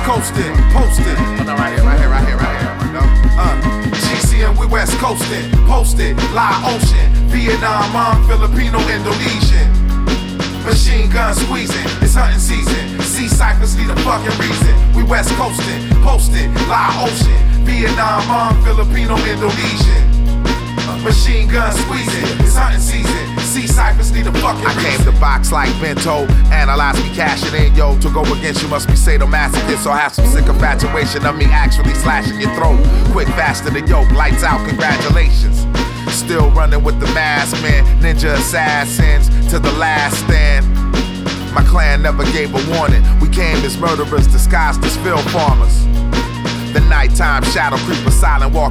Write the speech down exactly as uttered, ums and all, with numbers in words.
coasting, posted. Oh, no, right here, right here, right here, right here. No. Uh, G C M, we West coasting, posted, live ocean, Vietnam, Hmong, Filipino, Indonesian. Machine gun squeezing, it's hunting season. Sea cyphers need a fucking reason. We West coasting, posted, live ocean, Vietnam, Hmong, Filipino, Indonesian. Machine gun squeezing, it's hunting season. Sea cyphers need a fucking I reason. came to box like Bento, analyze me cashing in, yo. To go against you must be sadomasochist, or have some sick infatuation of me actually slashing your throat. Quick, faster than yoke, lights out, congratulations. Still running with the mask man, ninja assassins to the last stand. My clan never gave a warning. We came as murderers disguised as field farmers. The nighttime shadow creeper silent walk